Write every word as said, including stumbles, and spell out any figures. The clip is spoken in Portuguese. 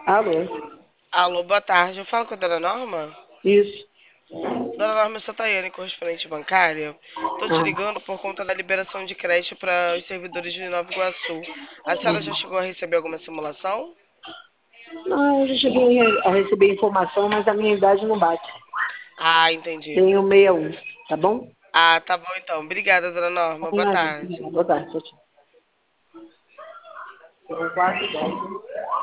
Alô? Alô, boa tarde. Eu falo com a dona Norma? Isso. Dona Norma, eu sou a Tayane, correspondente bancária. Tô te Ah, ligando por conta da liberação de crédito para os servidores de Nova Iguaçu. A senhora já ah. chegou a receber alguma simulação? Não, eu já cheguei a receber informação, mas a minha idade não bate. Ah, entendi. Tenho sessenta e um, tá bom? Ah, tá bom então. Obrigada, dona Norma. Boa Nada. tarde. Boa tarde, tchau, tchau. São quatro e dez.